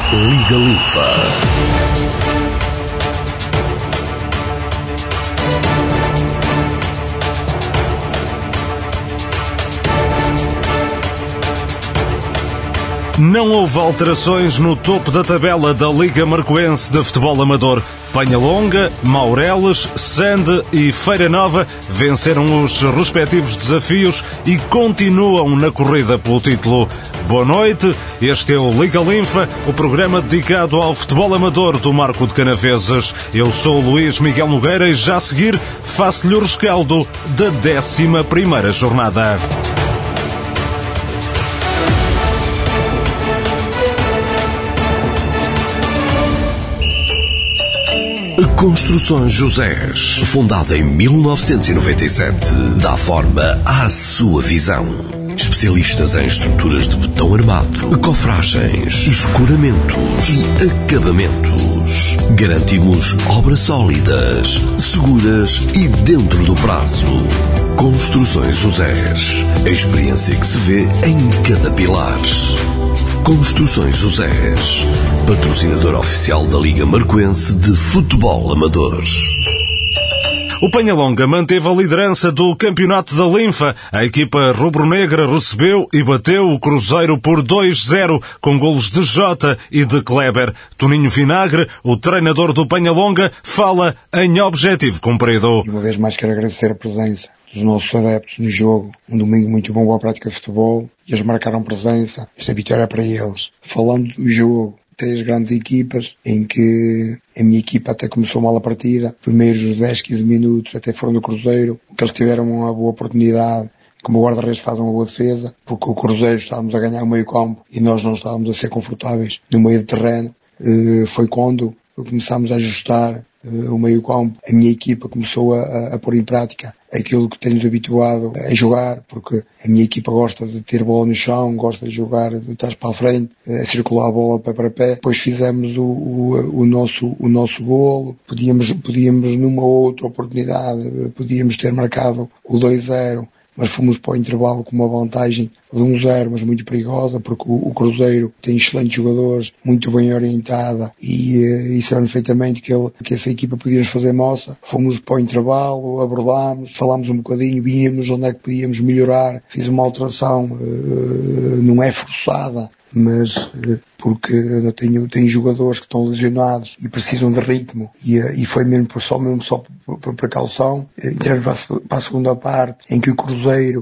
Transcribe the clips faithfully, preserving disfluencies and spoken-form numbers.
Liga Linfa. Não houve alterações no topo da tabela da Liga Marcoense de Futebol Amador. Penhalonga, Maureles, Sande e Feira Nova venceram os respectivos desafios e continuam na corrida pelo título. Boa noite, este é o Liga Linfa, o programa dedicado ao futebol amador do Marco de Canaveses. Eu sou o Luís Miguel Nogueira e já a seguir faço-lhe o rescaldo da décima primeira jornada. Construções Josés, fundada em mil novecentos e noventa e sete, dá forma à sua visão. Especialistas em estruturas de betão armado, cofragens, escoramentos e acabamentos. Garantimos obras sólidas, seguras e dentro do prazo. Construções Josés, a experiência que se vê em cada pilar. Construções Josés, patrocinador oficial da Liga Marcoense de Futebol Amador. O Penhalonga manteve a liderança do campeonato da Linfa. A equipa rubro-negra recebeu e bateu o Cruzeiro por dois zero, com golos de Jota e de Kleber. Toninho Vinagre, o treinador do Penhalonga, fala em objetivo cumprido. E uma vez mais quero agradecer a presença dos nossos adeptos no jogo. Um domingo muito bom para a prática de futebol. E eles marcaram presença. Esta vitória é para eles. Falando do jogo, três grandes equipas, em que a minha equipa até começou mal a partida. Primeiros dez, quinze minutos até foram do Cruzeiro, que eles tiveram uma boa oportunidade, como o guarda-redes faz uma boa defesa, porque o Cruzeiro estávamos a ganhar o meio campo e nós não estávamos a ser confortáveis no meio do terreno. Foi quando começámos a ajustar o meio campo. A minha equipa começou a, a pôr em prática aquilo que tenho habituado a jogar, porque a minha equipa gosta de ter bola no chão, gosta de jogar de trás para a frente, a circular a bola pé para pé. Depois fizemos o, o, o nosso, o nosso golo. Podíamos, podíamos numa outra oportunidade, podíamos ter marcado o dois zero, mas fomos para o intervalo com uma vantagem de um zero, mas muito perigosa, porque o, o Cruzeiro tem excelentes jogadores, muito bem orientada, e, e sabem perfeitamente que, ele, que essa equipa podíamos fazer moça. Fomos para o intervalo, abordámos, falámos um bocadinho, víamos onde é que podíamos melhorar. Fiz uma alteração, uh, não é forçada, mas porque eu tenho, tenho jogadores que estão lesionados e precisam de ritmo, e, e foi mesmo por, só, mesmo só por, por precaução. Entramos para, para a segunda parte, em que o Cruzeiro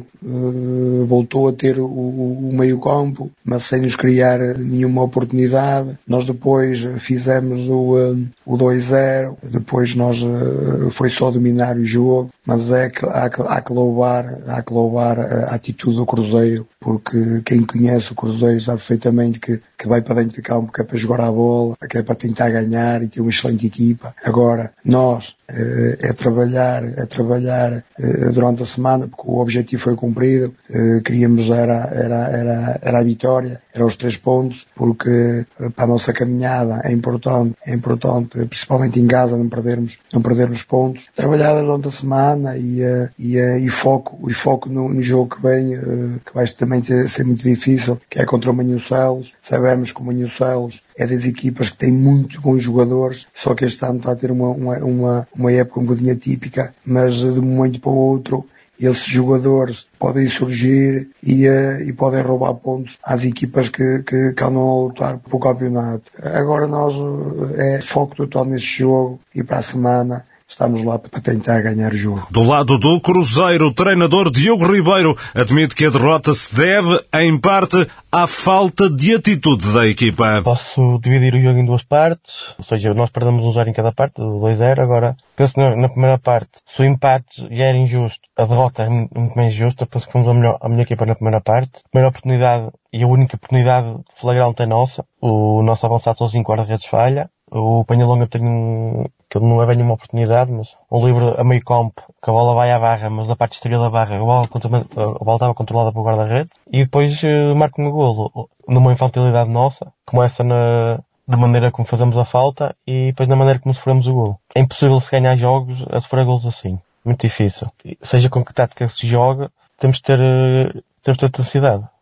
uh, voltou a ter o, o, o meio campo, mas sem nos criar nenhuma oportunidade. Nós depois fizemos o, um, o dois zero, depois nós uh, foi só dominar o jogo, mas é que há, há que louvar, há que louvar a atitude do Cruzeiro, porque quem conhece o Cruzeiro sabe perfeitamente que, que vai para dentro de campo, que é para jogar a bola, que é para tentar ganhar e ter uma excelente equipa. Agora, nós é, é trabalhar, é trabalhar é, durante a semana, porque o objetivo foi cumprido. É, queríamos era, era, era, era a vitória, era os três pontos, porque para a nossa caminhada é importante, é importante, principalmente em casa, não perdermos, não perdermos pontos. Trabalhar durante a semana e, e, e foco, e foco no, no jogo que vem, que vai também ter, ser muito difícil, que é contra o Manhucelos. Sabemos que o Manhucelos é das equipas que tem muito bons jogadores, só que este ano está a ter uma, uma, uma, uma época um bocadinho atípica, mas de um momento para o outro esses jogadores podem surgir e, uh, e podem roubar pontos às equipas que, que, que andam a lutar pelo campeonato. Agora nós uh, é foco total neste jogo e para a semana estamos lá para tentar ganhar o jogo. Do lado do Cruzeiro, o treinador Diogo Ribeiro admite que a derrota se deve, em parte, à falta de atitude da equipa. Posso dividir o jogo em duas partes, ou seja, nós perdemos um zero em cada parte, do dois zero. Agora, penso na, na primeira parte, se o empate já era injusto, a derrota é muito, muito mais justa. Penso que fomos a melhor, a melhor equipa na primeira parte. A primeira oportunidade e a única oportunidade flagrante é nossa. O nosso avançado sozinho com guarda-redes falha. O Penhalonga tem um, que não é bem uma oportunidade, mas um livre a meio campo, que a bola vai à barra, mas da parte exterior da barra a bola, a bola estava controlada pelo guarda-redes, e depois uh, marca um golo, numa infantilidade nossa, começa na, na maneira como fazemos a falta, e depois na maneira como sofremos o golo. É impossível se ganhar jogos a sofrer golos assim, muito difícil. Seja com que tática se joga, temos de ter, uh, temos de ter intensidade.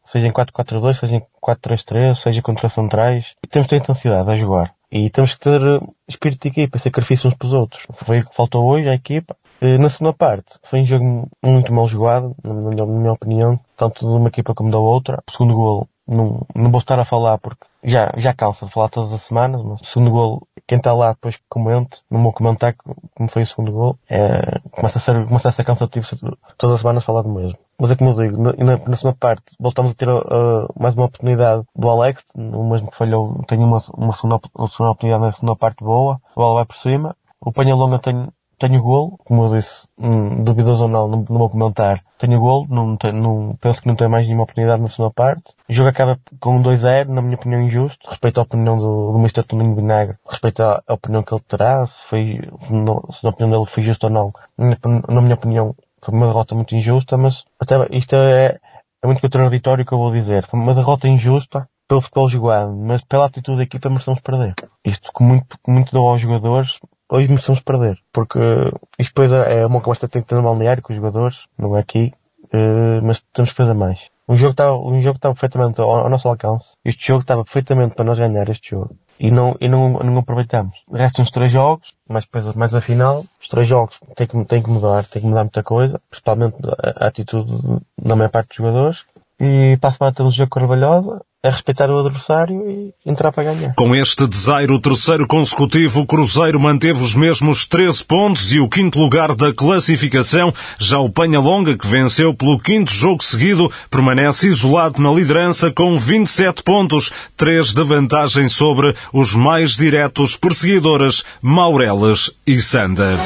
seja em quatro quatro dois, seja em quatro três três, seja contra centrais. E temos que ter intensidade a jogar. E temos que ter espírito de equipa, sacrifício uns para os outros. Foi o que faltou hoje à equipa. Na segunda parte, foi um jogo muito mal jogado, na minha, na minha opinião, tanto de uma equipa como da outra. O segundo golo, não, não vou estar a falar porque já, já cansa de falar todas as semanas, mas o segundo golo, quem está lá depois comente, não vou comentar como foi o segundo golo. É, começa a ser, começa a ser cansativo todas as semanas falar do mesmo. Mas é como eu digo, na, na segunda parte voltamos a ter uh, mais uma oportunidade do Alex, o mesmo que falhou, tem uma, uma, segunda, uma segunda oportunidade na segunda parte boa, a bola vai por cima, o Penhalonga tem Tenho golo, como eu disse, hum, duvidoso ou não, não, não vou comentar. Tenho golo, não, tenho, não, penso que não tenho mais nenhuma oportunidade na segunda parte. O jogo acaba com um dois zero, na minha opinião injusto, respeito à opinião do, do mister Toninho Vinagre, respeito à, à opinião que ele terá, se foi, se a opinião dele foi justa ou não. Na, na minha opinião, foi uma derrota muito injusta, mas até isto é, é muito contraditório o que eu vou dizer. Foi uma derrota injusta pelo futebol jogado, mas pela atitude da equipa merecemos perder. Isto com muito, com muito dou aos jogadores, hoje merecemos perder, porque isto depois é uma conversa que tem que ter no balneário com os jogadores, não é aqui, mas temos que fazer mais. Um jogo estava, um jogo estava perfeitamente ao, ao nosso alcance, este jogo estava perfeitamente para nós ganhar este jogo, e não, e não, não aproveitamos. Restam os três jogos, mas depois mais a final, os três jogos têm que, têm que mudar, têm que mudar muita coisa, principalmente a, a atitude da maior parte dos jogadores, e para a semana temos o jogo com a Carvalhosa, é respeitar o adversário e entrar para ganhar. Com este desaire, o terceiro consecutivo, o Cruzeiro manteve os mesmos treze pontos e o quinto lugar da classificação. Já o Penhalonga, que venceu pelo quinto jogo seguido, permanece isolado na liderança com vinte e sete pontos, três de vantagem sobre os mais diretos perseguidores Maurelas e Sanda.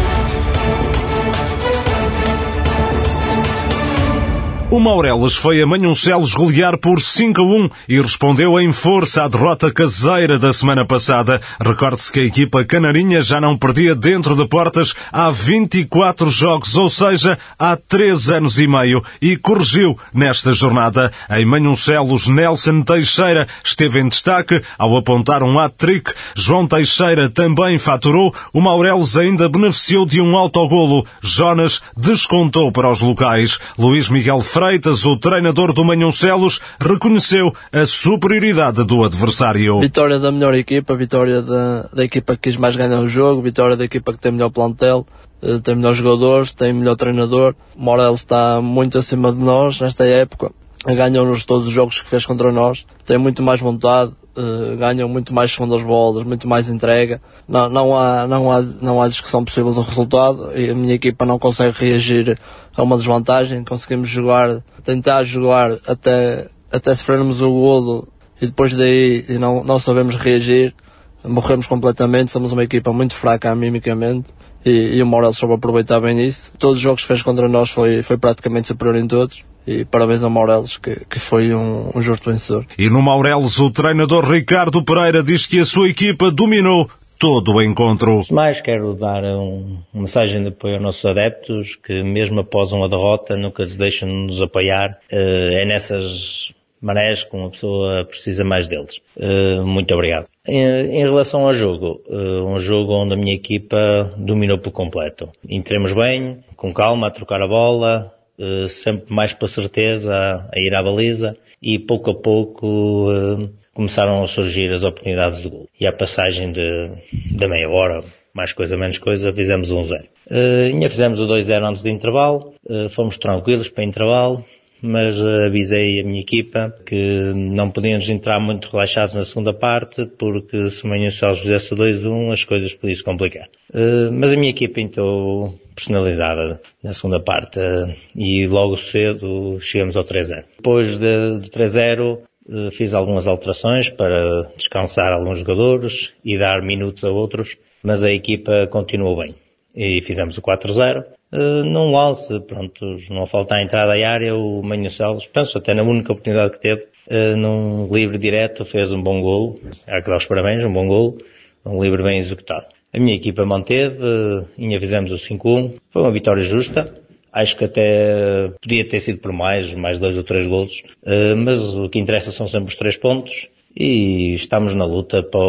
O Maurelas foi a Manhoncelos golear por cinco a um e respondeu em força à derrota caseira da semana passada. Recorde-se que a equipa canarinha já não perdia dentro de portas há vinte e quatro jogos, ou seja, há três anos e meio, e corrigiu nesta jornada. Em Manhoncelos, Nelson Teixeira esteve em destaque ao apontar um hat-trick. João Teixeira também faturou. O Maurelas ainda beneficiou de um autogolo. Jonas descontou para os locais. Luís Miguel Freitas, o treinador do Manhoncelos, reconheceu a superioridade do adversário. Vitória da melhor equipa, vitória da, da equipa que quis mais ganhar o jogo, vitória da equipa que tem melhor plantel, tem melhores jogadores, tem melhor treinador. O Maurelas está muito acima de nós nesta época, ganham-nos todos os jogos que fez contra nós, tem muito mais vontade, ganham muito mais segundas bolas, muito mais entrega. Não, não, há, não, há, não há discussão possível do resultado e a minha equipa não consegue reagir a uma desvantagem. Conseguimos jogar, tentar jogar até, até sofrermos o golo e depois daí não, não sabemos reagir, morremos completamente. Somos uma equipa muito fraca animicamente e, e o Maurelas soube aproveitar bem isso. Todos os jogos que fez contra nós foi, foi praticamente superior em todos. E parabéns ao Maurelas, que, que foi um, um justo vencedor. E no Maurelas, o treinador Ricardo Pereira diz que a sua equipa dominou todo o encontro. Mais quero dar um, uma mensagem de apoio aos nossos adeptos, que mesmo após uma derrota nunca se deixam de nos apoiar. Uh, é nessas marés que uma pessoa precisa mais deles. Uh, muito obrigado. Em, em relação ao jogo, uh, um jogo onde a minha equipa dominou por completo. Entremos bem, com calma, a trocar a bola, Uh, sempre mais para certeza a, a ir à baliza e pouco a pouco uh, começaram a surgir as oportunidades de gol. E a passagem de, de meia hora, mais coisa menos coisa, fizemos um zero. Uh, ainda fizemos o dois zero antes do intervalo, uh, fomos tranquilos para o intervalo, mas uh, avisei a minha equipa que não podíamos entrar muito relaxados na segunda parte, porque se o Manhoncelos fizesse o dois a um as coisas podiam se complicar. Uh, mas a minha equipa entrou personalizada na segunda parte uh, e logo cedo chegamos ao três zero. Depois de, do três zero uh, fiz algumas alterações para descansar alguns jogadores e dar minutos a outros, mas a equipa continuou bem e fizemos o quatro zero. Uh, num lance, pronto, não falta a entrada à área, o Manhoncelos, penso até na única oportunidade que teve, uh, num livre direto fez um bom golo, há que dar os parabéns, um bom golo, um livre bem executado. A minha equipa manteve, uh, ainda fizemos o cinco a um, foi uma vitória justa, acho que até podia ter sido por mais, mais dois ou três golos, uh, mas o que interessa são sempre os três pontos e estamos na luta para,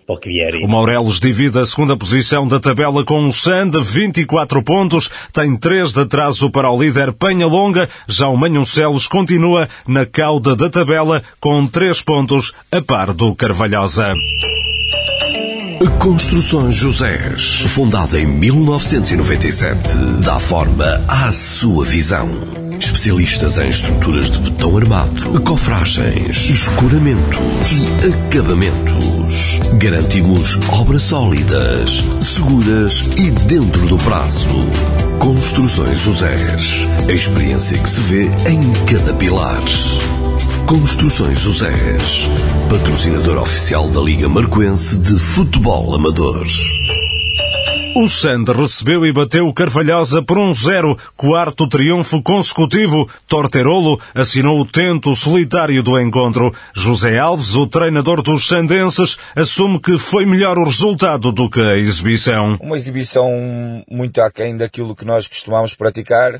para o que vier. O Mourelos divide a segunda posição da tabela com o Sand, vinte e quatro pontos, tem três de atraso para o líder Penhalonga, já o Manhocelos continua na cauda da tabela com três pontos a par do Carvalhosa. Construções Josés, fundada em mil novecentos e noventa e sete, dá forma à sua visão. Especialistas em estruturas de betão armado, cofragens, escoramentos e acabamentos. Garantimos obras sólidas, seguras e dentro do prazo. Construções Josés, a experiência que se vê em cada pilar. Construções Josés, patrocinador oficial da Liga Marcoense de Futebol Amador. O Sand recebeu e bateu o Carvalhosa por um zero, quarto triunfo consecutivo. Torterolo assinou o tento solitário do encontro. José Alves, o treinador dos sandenses, assume que foi melhor o resultado do que a exibição. Uma exibição muito aquém daquilo que nós costumamos praticar.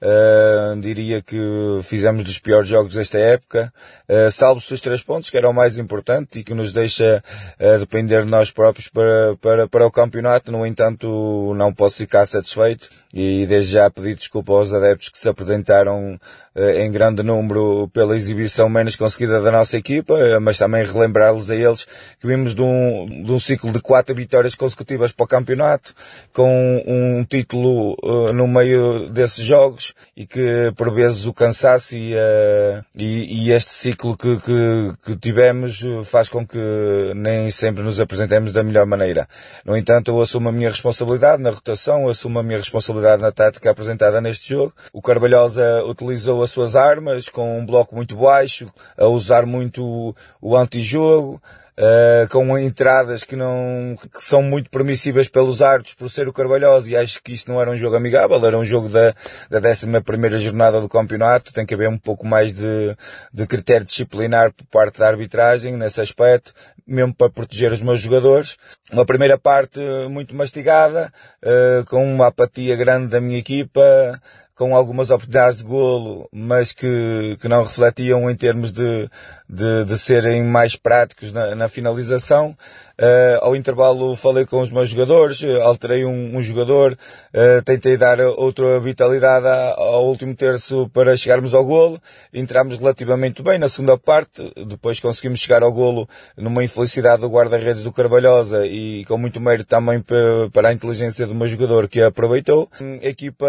Uh, diria que fizemos dos piores jogos desta época, uh, salvo-se os três pontos, que era o mais importante e que nos deixa uh, depender de nós próprios para, para, para o campeonato. No entanto, não posso ficar satisfeito e desde já pedir desculpa aos adeptos que se apresentaram em grande número pela exibição menos conseguida da nossa equipa, mas também relembrar-lhes a eles que vimos de um, de um ciclo de quatro vitórias consecutivas para o campeonato, com um título uh, no meio desses jogos e que por vezes o cansaço e, uh, e, e este ciclo que, que, que tivemos faz com que nem sempre nos apresentemos da melhor maneira. No entanto, eu assumo a minha responsabilidade na rotação, eu assumo a minha responsabilidade na tática apresentada neste jogo. O Carvalhosa utilizou as suas armas com um bloco muito baixo, a usar muito o, o antijogo, uh, com entradas que não, que são muito permissíveis pelos árbitros por ser o Carvalhosa, e acho que isto não era um jogo amigável, era um jogo da, da décima primeira jornada do campeonato. Tem que haver um pouco mais de, de critério disciplinar por parte da arbitragem nesse aspecto, mesmo para proteger os meus jogadores. Uma primeira parte muito mastigada, uh, com uma apatia grande da minha equipa, com algumas oportunidades de golo, mas que, que não refletiam em termos de, de, de serem mais práticos na, na finalização. Uh, ao intervalo falei com os meus jogadores, alterei um, um jogador, uh, tentei dar outra vitalidade ao último terço para chegarmos ao golo. Entramos relativamente bem na segunda parte, depois conseguimos chegar ao golo numa infelicidade do guarda-redes do Carvalhosa e com muito mérito também para a inteligência do meu jogador, que aproveitou. A equipa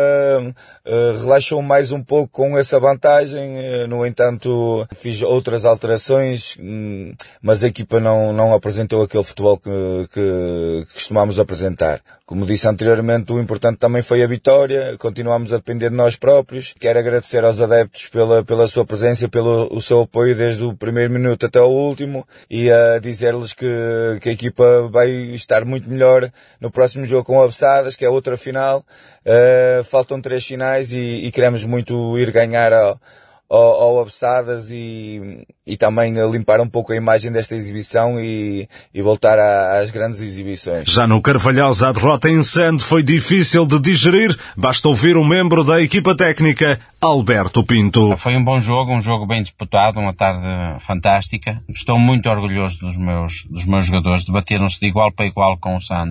uh, relaxou mais um pouco com essa vantagem, uh, no entanto fiz outras alterações, um, mas a equipa não, não apresentou aquele futebol que, que, que costumamos apresentar. Como disse anteriormente, o importante também foi a vitória, continuamos a depender de nós próprios. Quero agradecer aos adeptos pela, pela sua presença, pelo o seu apoio desde o primeiro minuto até o último, e a dizer-lhes que, que a equipa vai estar muito melhor no próximo jogo com o Abessadas, que é outra final. Uh, faltam três finais e, e queremos muito ir ganhar ao, ao, ao Abessadas e, e também limpar um pouco a imagem desta exibição e, e voltar a, às grandes exibições. Já no Carvalhosa, a derrota em Sand foi difícil de digerir. Basta ouvir um membro da equipa técnica, Alberto Pinto. Foi um bom jogo, um jogo bem disputado, uma tarde fantástica. Estou muito orgulhoso dos meus, dos meus jogadores. Debateram-se de igual para igual com o Sand.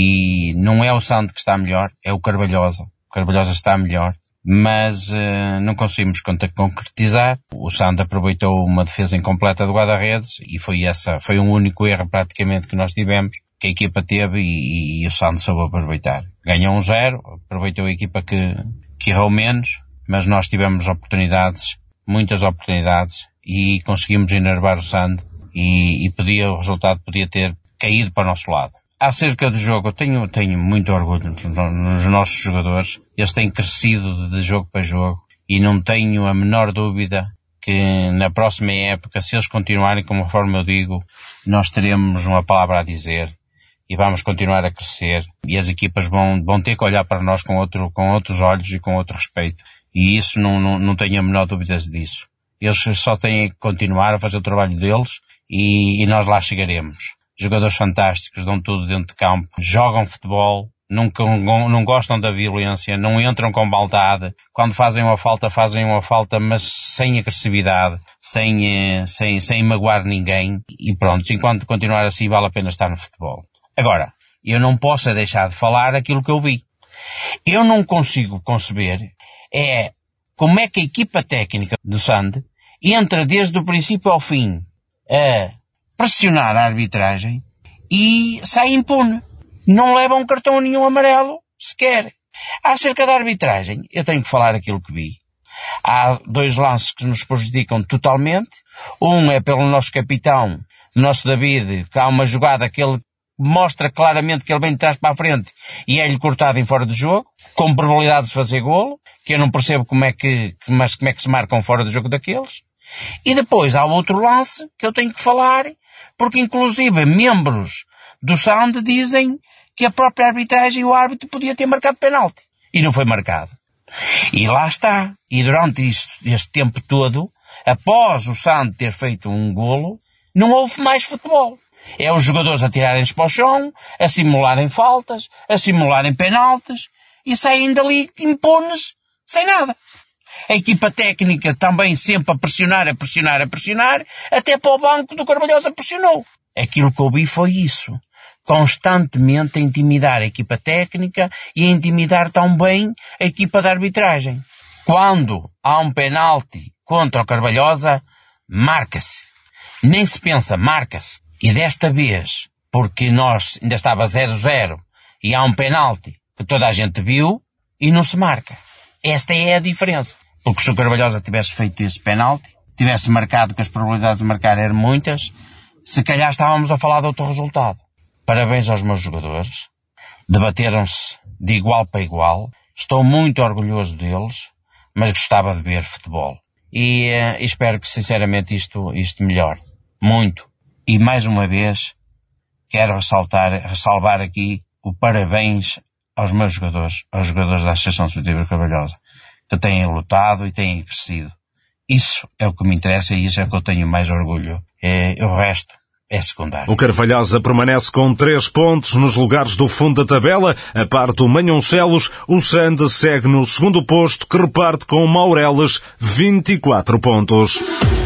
E não é o Sand que está melhor, é o Carvalhosa. O Carvalhosa está melhor, mas uh, não conseguimos concretizar. O Sand aproveitou uma defesa incompleta do guarda-redes e foi essa, foi um único erro praticamente que nós tivemos, que a equipa teve e, e o Sand soube aproveitar. Ganhou um zero, aproveitou a equipa que, que errou menos, mas nós tivemos oportunidades, muitas oportunidades, e conseguimos enervar o Sand e, e podia, o resultado podia ter caído para o nosso lado. Acerca do jogo, eu tenho, tenho muito orgulho nos nossos jogadores. Eles têm crescido de jogo para jogo e não tenho a menor dúvida que na próxima época, se eles continuarem conforme eu digo, nós teremos uma palavra a dizer e vamos continuar a crescer e as equipas vão, vão ter que olhar para nós com, outro, com outros olhos e com outro respeito. E isso não, não, não tenho a menor dúvida disso. Eles só têm que continuar a fazer o trabalho deles e, e nós lá chegaremos. Jogadores fantásticos, dão tudo dentro de campo, jogam futebol não, não gostam da violência, não entram com maldade. Quando fazem uma falta, fazem uma falta, mas sem agressividade, sem, sem, sem magoar ninguém. E pronto, enquanto continuar assim, vale a pena estar no futebol. Agora, eu não posso deixar de falar aquilo que eu vi. Eu não consigo conceber é como é que a equipa técnica do Sand entra desde o princípio ao fim a pressionar a arbitragem e sai impune. Não leva um cartão nenhum amarelo, sequer. Acerca da arbitragem, eu tenho que falar aquilo que vi. Há dois lances que nos prejudicam totalmente. Um é pelo nosso capitão, nosso David, que há uma jogada que ele mostra claramente que ele vem de trás para a frente e é-lhe cortado em fora do jogo, com probabilidade de fazer golo, que eu não percebo como é que, mas como é que se marcam fora do jogo daqueles. E depois há outro lance que eu tenho que falar, porque inclusive membros do Sand dizem que a própria arbitragem e o árbitro podia ter marcado penalti. E não foi marcado. E lá está. E durante isto, este tempo todo, após o Sand ter feito um golo, não houve mais futebol. É os jogadores a tirarem-se para o chão, a simularem faltas, a simularem penaltis, e saem dali impunes sem nada. A equipa técnica também sempre a pressionar, a pressionar, a pressionar, até para o banco do Carvalhosa pressionou. Aquilo que eu vi foi isso. Constantemente a intimidar a equipa técnica e a intimidar também a equipa de arbitragem. Quando há um penalti contra o Carvalhosa, marca-se. Nem se pensa, marca-se. E desta vez, porque nós ainda estava zero a zero e há um penalti que toda a gente viu e não se marca. Esta é a diferença. Porque se o Carvalhosa tivesse feito esse penalti, tivesse marcado, que as probabilidades de marcar eram muitas, se calhar estávamos a falar de outro resultado. Parabéns aos meus jogadores. Debateram-se de igual para igual. Estou muito orgulhoso deles, mas gostava de ver futebol. E uh, espero que sinceramente isto, isto melhore. Muito. E mais uma vez, quero ressaltar, ressalvar aqui o parabéns aos meus jogadores, aos jogadores da Associação Desportiva Carvalhosa, que têm lutado e têm crescido. Isso é o que me interessa e isso é o que eu tenho mais orgulho. É, o resto é secundário. O Carvalhosa permanece com três pontos nos lugares do fundo da tabela. A par do Manhoncelos, o Sand segue no segundo posto, que reparte com o Maureles vinte e quatro pontos.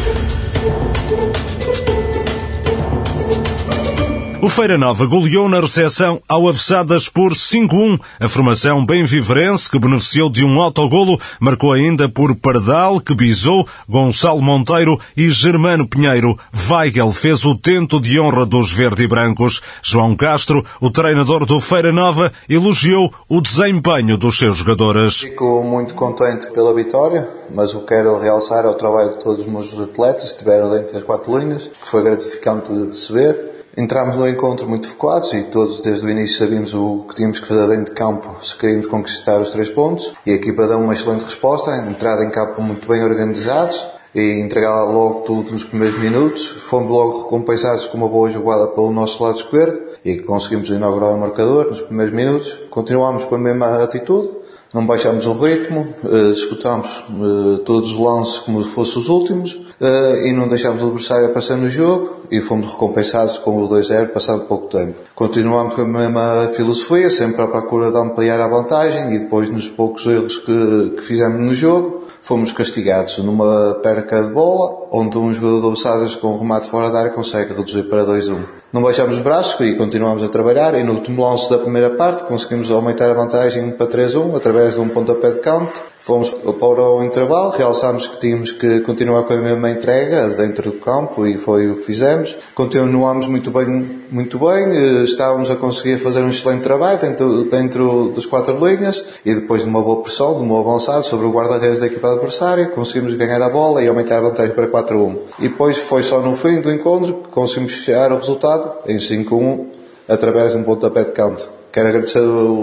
O Feira Nova goleou na recepção ao Avessadas por cinco a um. A formação benviverense, que beneficiou de um autogolo, marcou ainda por Pardal, que bisou, Gonçalo Monteiro e Germano Pinheiro. Weigel fez o tento de honra dos verde e brancos. João Castro, o treinador do Feira Nova, elogiou o desempenho dos seus jogadores. Fico muito contente pela vitória, mas o que quero realçar é o trabalho de todos os meus atletas que estiveram dentro das quatro linhas, que foi gratificante de se ver. Entramos no encontro muito focados e todos desde o início sabíamos o que tínhamos que fazer dentro de campo se queríamos conquistar os três pontos, e a equipa deu uma excelente resposta, entrada em campo muito bem organizados e entregar logo tudo nos primeiros minutos. Fomos logo recompensados com uma boa jogada pelo nosso lado esquerdo e conseguimos inaugurar o marcador nos primeiros minutos. Continuámos com a mesma atitude, não baixámos o ritmo, disputámos todos os lances como se fossem os últimos e não deixámos o adversário aparecer no jogo e fomos recompensados com o dois a zero passado pouco tempo. Continuámos com a mesma filosofia, sempre à procura de ampliar a vantagem, e depois nos poucos erros que, que fizemos no jogo fomos castigados numa perca de bola, onde um jogador do Avessadas com um remate fora da área consegue reduzir para dois a um. Não baixámos os braços e continuámos a trabalhar, e no último lance da primeira parte conseguimos aumentar a vantagem para três a um através de um pontapé de canto. Fomos para o intervalo, realçámos que tínhamos que continuar com a mesma entrega dentro do campo e foi o que fizemos. Continuámos muito bem, muito bem, estávamos a conseguir fazer um excelente trabalho dentro, dentro das quatro linhas, e depois de uma boa pressão, de um bom avançado sobre o guarda-redes da equipa adversária, conseguimos ganhar a bola e aumentar a vantagem para quatro a um. E depois foi só no fim do encontro que conseguimos chegar ao resultado em cinco a um através de um pontapé de canto. Quero agradecer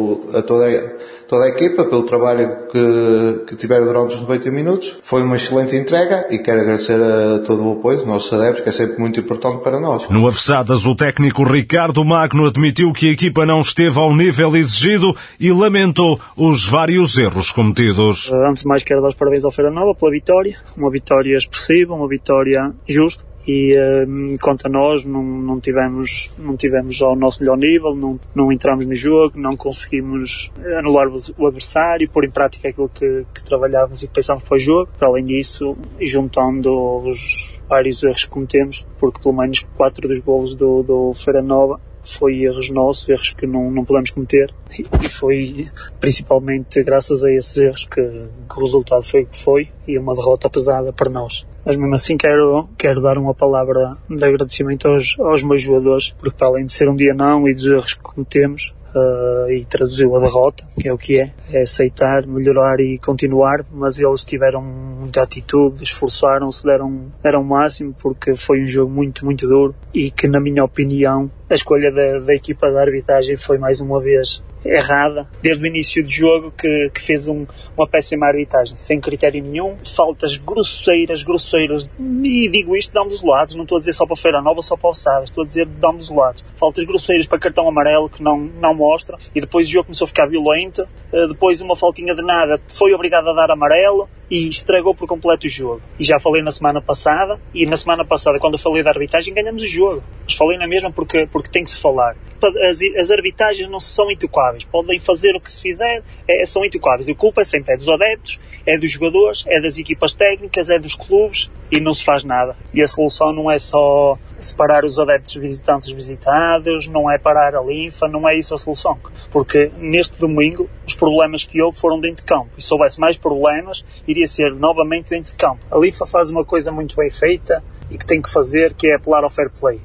a toda a, toda a equipa pelo trabalho que, que tiveram durante os noventa minutos. Foi uma excelente entrega e quero agradecer a todo o apoio dos nossos adeptos, que é sempre muito importante para nós. No Avessadas, o técnico Ricardo Magno admitiu que a equipa não esteve ao nível exigido e lamentou os vários erros cometidos. Antes de mais, quero dar os parabéns ao Feira Nova pela vitória. Uma vitória expressiva, uma vitória justa. e um, quanto a nós não, não, tivemos, não tivemos ao nosso melhor nível, não, não entramos no jogo, não conseguimos anular o, o adversário, pôr em prática aquilo que, que trabalhávamos e que pensávamos para o jogo. Para além disso, juntando os vários erros que cometemos, porque pelo menos quatro dos golos do, do Feira Nova foi erros nossos, erros que não, não podemos cometer, e foi principalmente graças a esses erros que, que o resultado foi o que foi, e uma derrota pesada para nós. Mas mesmo assim quero, quero dar uma palavra de agradecimento aos, aos meus jogadores, porque para além de ser um dia não e dos erros que cometemos, Uh, e traduziu a derrota, que é o que é, é aceitar, melhorar e continuar, mas eles tiveram muita atitude, esforçaram-se, deram, deram o máximo, porque foi um jogo muito, muito duro, e que na minha opinião a escolha da, da equipa da arbitragem foi mais uma vez errada, desde o início do jogo, que, que fez um, uma péssima arbitragem, sem critério nenhum, faltas grosseiras, grosseiras, e digo isto de ambos os lados, não estou a dizer só para Feira Nova, só para o Sadas, estou a dizer de ambos os lados, faltas grosseiras para cartão amarelo, que não, não mostra, e depois o jogo começou a ficar violento, depois uma faltinha de nada, foi obrigado a dar amarelo, e estragou por completo o jogo. E já falei na semana passada, e na semana passada, quando eu falei da arbitragem, ganhamos o jogo. Mas falei na mesma porque, porque tem que se falar. As, as arbitragens não são intocáveis. Podem fazer o que se fizer, é, são intocáveis. E a culpa é sempre é dos adeptos, é dos jogadores, é das equipas técnicas, é dos clubes, e não se faz nada. E a solução não é só separar os adeptos visitantes visitados, não é parar a linfa, não é isso a solução. Porque neste domingo, os problemas que houve foram dentro de campo. E se houvesse mais problemas, iria ser novamente dentro de campo. A linfa faz uma coisa muito bem feita e que tem que fazer, que é apelar ao fair play.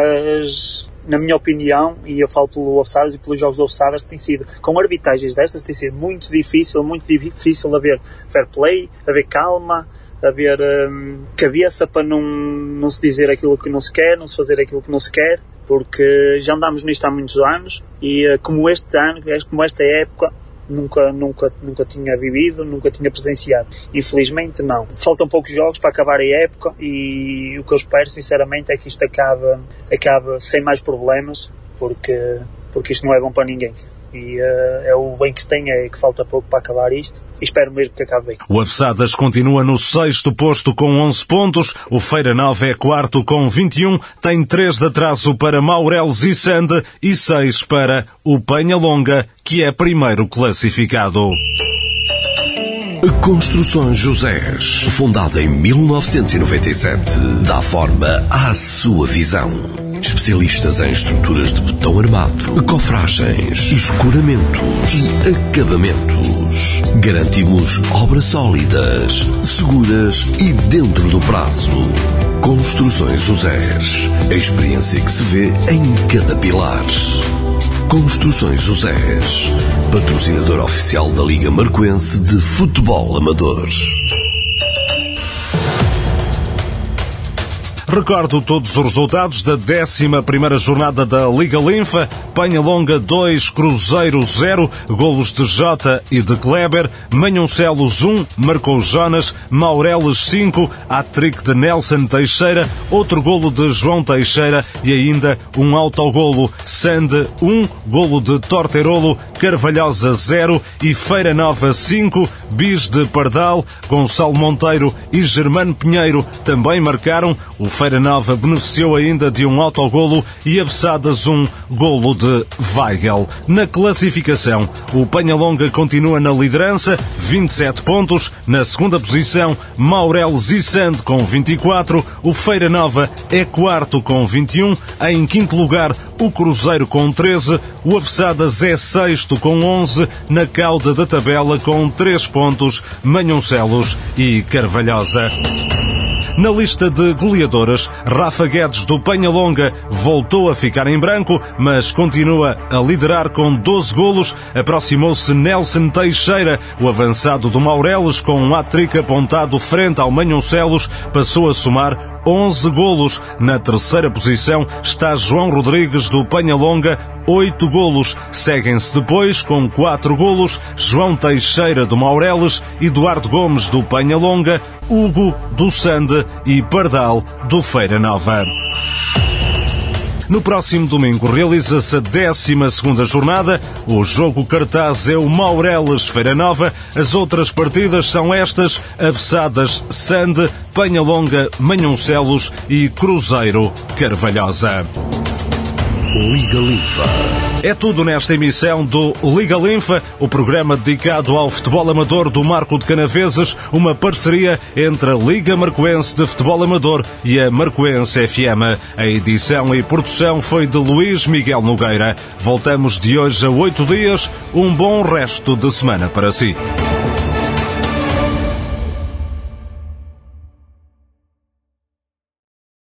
Mas, na minha opinião, e eu falo pelo Ossadas e pelos jogos do Ossadas, tem sido, com arbitragens destas, tem sido muito difícil, muito difícil haver fair play, haver calma, haver hum, cabeça para não, não se dizer aquilo que não se quer, não se fazer aquilo que não se quer, porque já andámos nisto há muitos anos, e como este ano, como esta época, Nunca, nunca, nunca tinha vivido, nunca tinha presenciado. Infelizmente não. Faltam poucos jogos para acabar a época, e o que eu espero sinceramente é que isto acabe, acabe sem mais problemas, porque, porque isto não é bom para ninguém. E uh, é o bem que se tem, é que falta pouco para acabar isto, e espero mesmo que acabe bem. O Avesadas continua no sexto posto com onze pontos, o Feira Nova é quarto com vinte e um, tem três de atraso para Maurelos e Sande e seis para o Penhalonga, que é primeiro classificado. Construções Josés, fundada em mil novecentos e noventa e sete, dá forma à sua visão. Especialistas em estruturas de betão armado, cofragens, escoramentos e acabamentos. Garantimos obras sólidas, seguras e dentro do prazo. Construções Usés, a experiência que se vê em cada pilar. Construções Usés, patrocinador oficial da Liga Marcoense de Futebol Amador. Recordo todos os resultados da décima primeira jornada da Liga Linfa. Penhalonga dois, Cruzeiro zero, golos de Jota e de Kleber. Manhoncelos um, marcou Jonas. Maureles cinco, hat-trick de Nelson Teixeira, outro golo de João Teixeira e ainda um autogolo. Sande um, golo de Torterolo. Carvalhosa zero e Feira Nova cinco, Bis de Pardal, Gonçalo Monteiro e Germano Pinheiro também marcaram. O Feira Nova beneficiou ainda de um autogolo e Avesadas um golo de Weigel. Na classificação, o Penhalonga continua na liderança, vinte e sete pontos. Na segunda posição, Maurelos e Sande com vinte e quatro. O Feira Nova é quarto com vinte e um. Em quinto lugar, o Cruzeiro com treze. O Avesadas é sexto com onze. Na cauda da tabela com três pontos, Manhoncelos e Carvalhosa. Na lista de goleadoras, Rafa Guedes do Penhalonga voltou a ficar em branco, mas continua a liderar com doze golos. Aproximou-se Nelson Teixeira, o avançado do Maureles, com um hat-trick apontado frente ao Manhoncelos, passou a somar onze golos. Na terceira posição está João Rodrigues do Penhalonga, oito golos. Seguem-se depois, com quatro golos, João Teixeira do Maureles, Eduardo Gomes do Penhalonga, Hugo do Sande e Pardal do Feira Nova. No próximo domingo realiza-se a décima segunda jornada. O jogo cartaz é o Maurelas Feira Nova. As outras partidas são estas: Avessadas Sande, Penhalonga Manhoncelos e Cruzeiro Carvalhosa. Liga Linfa. É tudo nesta emissão do Liga Linfa, o programa dedicado ao futebol amador do Marco de Canaveses, uma parceria entre a Liga Marcoense de Futebol Amador e a Marcoense F M. A edição e produção foi de Luís Miguel Nogueira. Voltamos de hoje a oito dias. Um bom resto de semana para si.